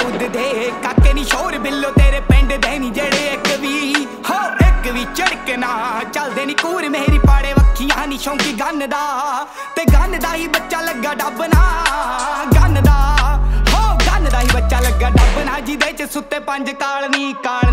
दाऊद दे काके नी शोर बिल्लो तेरे पिंड दे नी जेड़े एक भी झड़कना चलदे नी कूर मेरी पाड़े वक्खियां नी शौंकी गन दा ते गन दा ही बच्चा लग्गा डबना गन दा ही बच्चा लग्गा डबना जिदे च सुत्ते पंज कालनी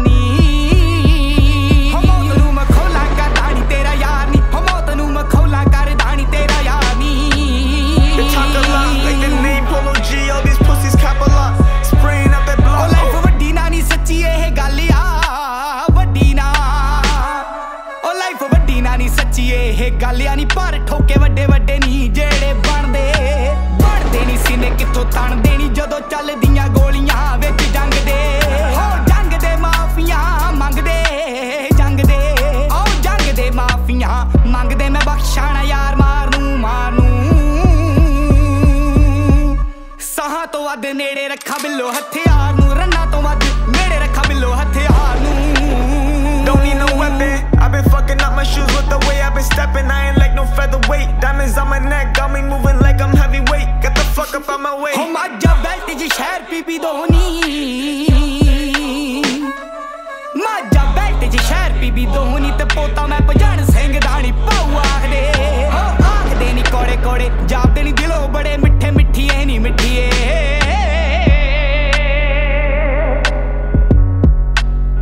मौत नूं मैं खोला कर दानी तेरा यार नी मौत नूं मैं खोला कर दानी तेरा यार नी They talk a lot like the name Polo G, all these pussies cap a lot, spraying up that block. Life वड्डी ना नी सच्ची एह गल आ वड्डी ना ओ लाइफ वड्डी ना नी सच्ची एह गल आ नी पर ठोके वड्डे वड्डे नी जेड़े बनदे नी सीने कित्थों तणदे नी जदों चलदियां गोलियां विच जंग दे माफिया मंगदे जंग दे माफिया मंगदे मैं बख्शाना यार मारनू साहां तो वध नेड़े रखा बिल्लो हथियार नू रन्ना तो वध नेड़े रखा बिल्लो हथियार नू Don't need no weapon. I've been fucking up my shoes with the way I've been stepping. I ain't like no featherweight. Diamonds on my neck got me moving like I'm heavyweight. Get the fuck up out my way. हो माजा belt जी शहर पीपी धोनी Majha belt जी शहर पीपी धोनी ते पोता मैं भजन सिंह दानी पाऊ आखदे नी कोड़े कोड़े जापदे नी दिलों बड़े मिठे मिठिए नी मिठिए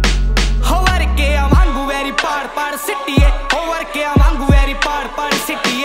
होवर के वांगू वेरी पाड़ पाड़ सिट्टिए होवर के वांगू वेरी पाड़ पाड़ सिट्टिए